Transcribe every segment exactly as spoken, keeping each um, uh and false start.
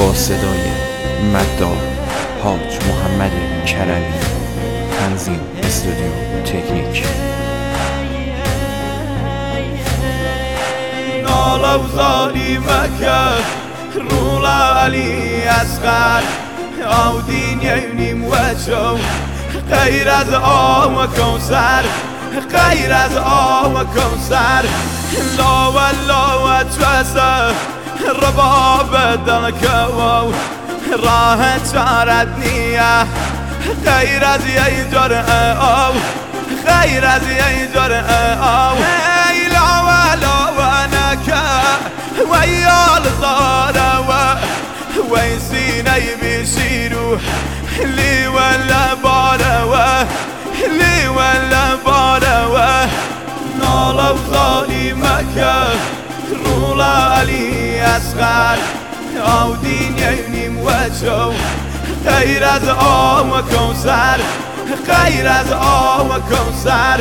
با صدای مداح حاج محمد کرمی، تنظیم استودیو تکنیک. ناله و ظالمکه رولا علی اصغر او دینیم وجو غیر از آب و کوثر، غیر از آب و کوثر. لا و لا و توسه رباب دلکو راه چارت نیه غیر از یه جرعه آب، غیر از یه جرعه آب. ای لا و لا و نکه و یال زاره و وی سینه بیشیرو لی ولا باره و لی ولا باره و ناله و ظالمکه رولا علی اصغر او دینیم وجو غیر از آب و کوثر، غیر از آب و کوثر.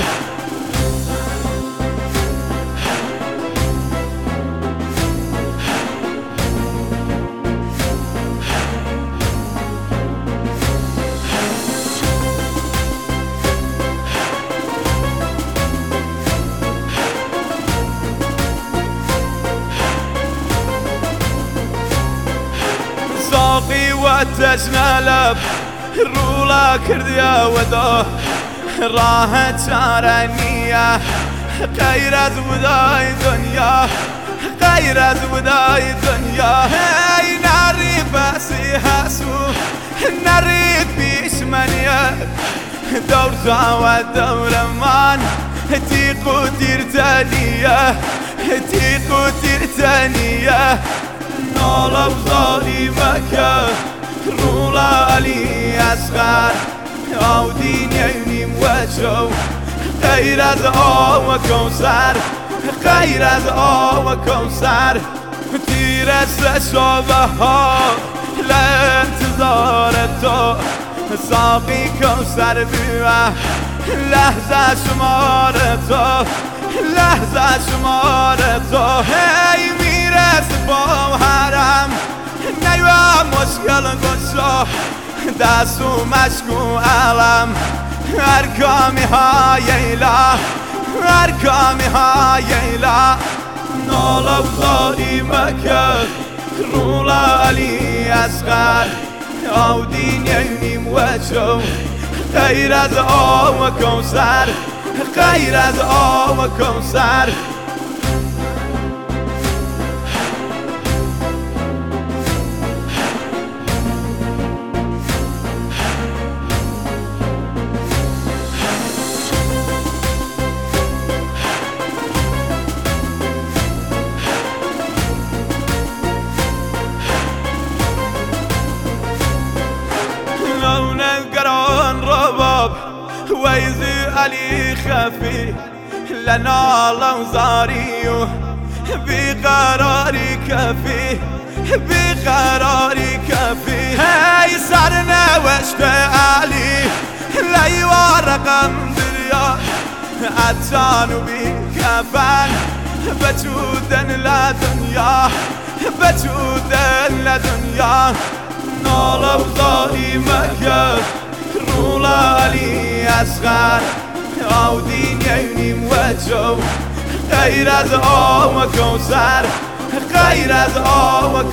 ساقی و تجنلب رولا کردیا ودا راه چاره نیه غیر از ودای دنیا، غیر از ودای دنیا. ای نری بسی حسو نری پیش منیه دور تا و دور من تیق و تیرتنیه، تیق و تیرتنیه. ناله و ظالمکه رولا علی اصغر او دینیم وجو غیر از آب و کوثر، غیر از آب و کوثر. تیرست شعبه ها لانتظار تو ساقی کوثر بیوه لحظه شمار تو، لحظه شمار تو. هی میرس با حرم نیوه مشکل گشا دستو مشکو علم ارکامی های ایلا، ارکامی های ایلا. ناله و ظالمکه رولا علی اصغر او دینیم وجو غیر از آب و کوثر، غیر از آب و کوثر. نگران رباب ویزی علی خفی لناله و زاری و بیقراری کفی، بیقراری کفی. هی سرنوشت علی لیوه رقم دریا اتانو بی کفن بجودن لدنیا، بجودن لدنیا. ناله و ظالمکه رولا علی اصغر او دینیم وجو غیر از آب و کوثر، غیر از آب و